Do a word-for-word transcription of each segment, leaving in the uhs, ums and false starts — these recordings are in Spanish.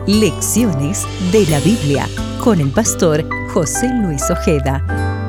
Lecciones de la Biblia con el pastor José Luis Ojeda.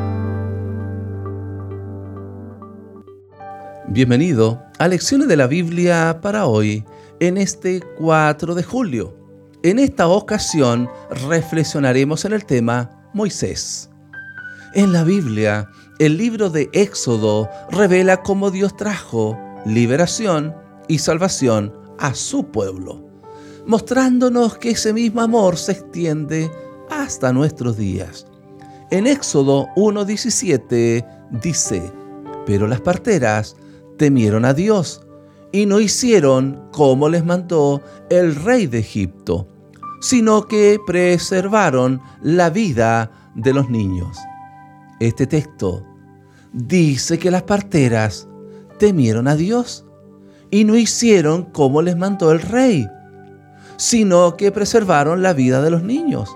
Bienvenido a Lecciones de la Biblia para hoy, en este cuatro de julio. En esta ocasión reflexionaremos en el tema Moisés. En la Biblia, el libro de Éxodo revela cómo Dios trajo liberación y salvación a su pueblo, mostrándonos que ese mismo amor se extiende hasta nuestros días. En Éxodo uno diecisiete dice: pero las parteras temieron a Dios y no hicieron como les mandó el rey de Egipto, sino que preservaron la vida de los niños. Este texto dice que las parteras temieron a Dios y no hicieron como les mandó el rey, sino que preservaron la vida de los niños.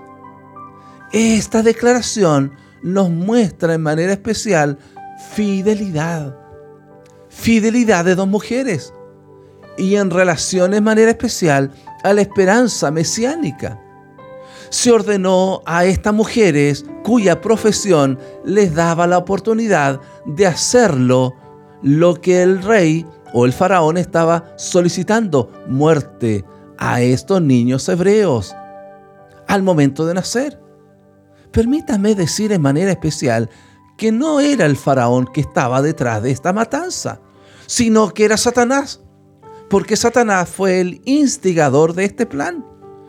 Esta declaración nos muestra en manera especial fidelidad. Fidelidad de dos mujeres y en relación en manera especial a la esperanza mesiánica. Se ordenó a estas mujeres cuya profesión les daba la oportunidad de hacerlo lo que el rey o el faraón estaba solicitando: muerte a estos niños hebreos al momento de nacer. Permítame decir en manera especial que no era el faraón que estaba detrás de esta matanza, sino que era Satanás, porque Satanás fue el instigador de este plan.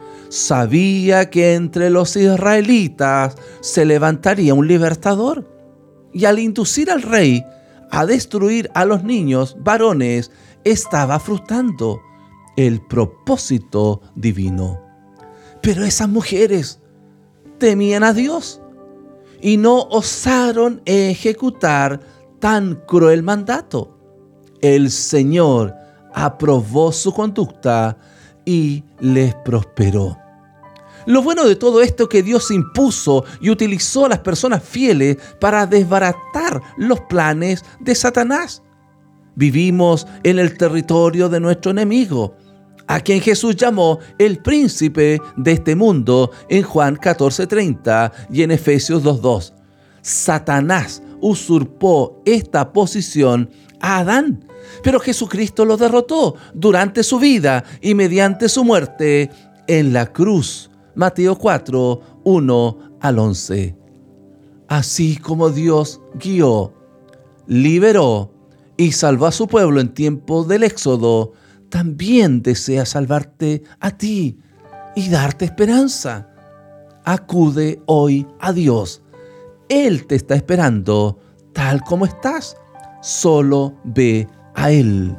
Sabía que entre los israelitas se levantaría un libertador, y al inducir al rey a destruir a los niños varones, estaba frustrando el propósito divino. Pero esas mujeres temían a Dios y no osaron ejecutar tan cruel mandato. El Señor aprobó su conducta y les prosperó. Lo bueno de todo esto es que Dios impuso y utilizó a las personas fieles para desbaratar los planes de Satanás. Vivimos en el territorio de nuestro enemigo, a quien Jesús llamó el príncipe de este mundo en Juan catorce treinta y en Efesios dos dos. Satanás usurpó esta posición a Adán, pero Jesucristo lo derrotó durante su vida y mediante su muerte en la cruz. Mateo cuatro, uno al once. Así como Dios guió, liberó y salvó a su pueblo en tiempo del Éxodo, también desea salvarte a ti y darte esperanza. Acude hoy a Dios. Él te está esperando tal como estás. Solo ve a Él.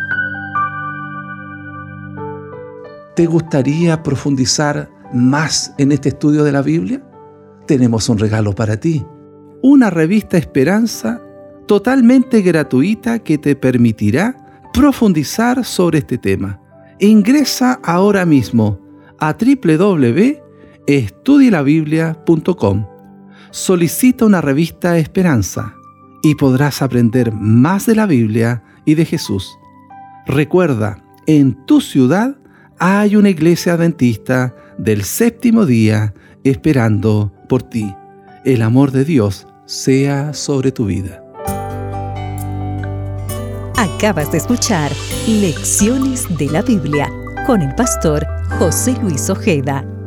¿Te gustaría profundizar más en este estudio de la Biblia? Tenemos un regalo para ti. Una revista Esperanza totalmente gratuita que te permitirá profundizar sobre este tema. Ingresa ahora mismo a doble u doble u doble u punto estudie la biblia punto com. Solicita una revista Esperanza y podrás aprender más de la Biblia y de Jesús. Recuerda, en tu ciudad hay una iglesia adventista del séptimo día esperando por ti. El amor de Dios sea sobre tu vida. Acabas de escuchar Lecciones de la Biblia con el pastor José Luis Ojeda.